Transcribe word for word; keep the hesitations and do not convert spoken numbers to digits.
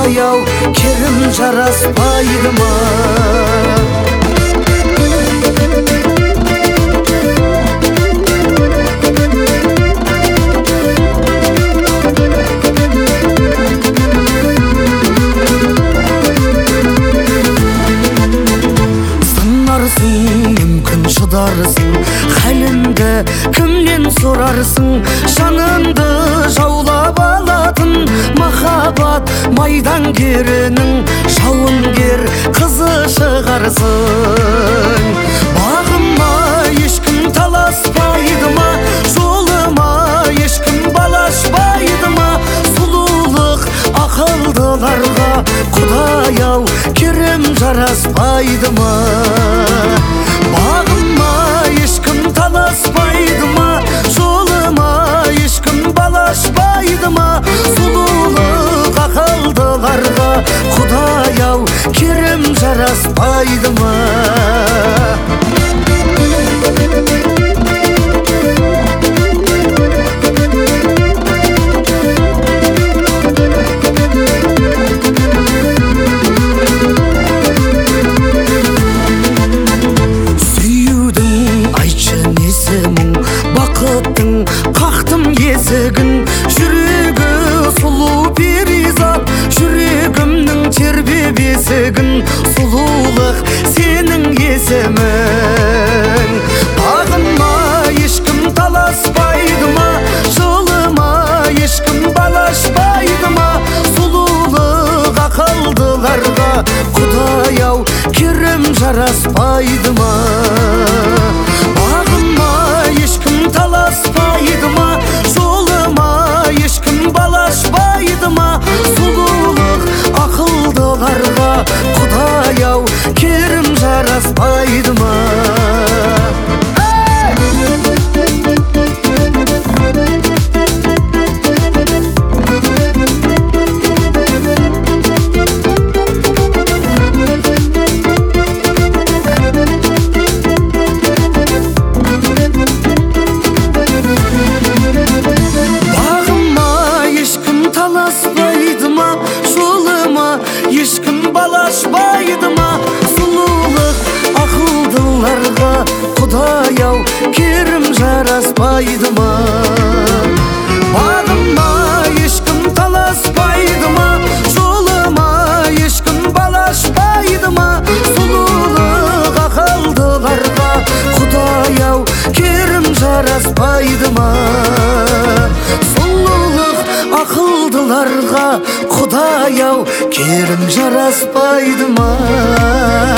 Құдай-ау, керім жараспайды ма? Мүмкін шыдарсың, хәліңді кімнен сұрарсың? Жаныңды жаулап алатын махаббат майдангерінің жауынгер қызы шығарсың. Бағыма ешкім таласпайды ма? Жолыма ешкім балашпайды ма? Сұлулық ақылдыларға Құдай-ау, керім жараспайды ма? Бағыма ешкім таласпайды ма? Жолыма ешкім балашпайды ма? Сұлулық ақылдыларға Құдай-ау, керім жараспайды ма? Бақыттың қақтым есігін, жүрегі сұлу перизат, жүрегімнің тербеп есігін. Сұлулық сенің есімің. Бағыма ешкім таласпайды ма? Жолыма ешкім балашпайды ма? Сұлулық ақылдыларға Құдай-ау, керім жараспайды ма? Ешкім таласпайды ма? Жолыма ешкім балашпайды ма? Сұлулық ақылдыларға Құдай-ау, керім жараспайды ма? Ешкім балашпайды ма? Сұлулық ақылдыларға Құдай-ау, керім жараспайды ма? Бағыма ешкім таласпайды ма? Жолыма ешкім балашпайды ма? Сұлулық ақылдыларға Құдай-ау, керім жараспайды ма? Ақылдыларға Құдай-ау, керім жараспайды ма?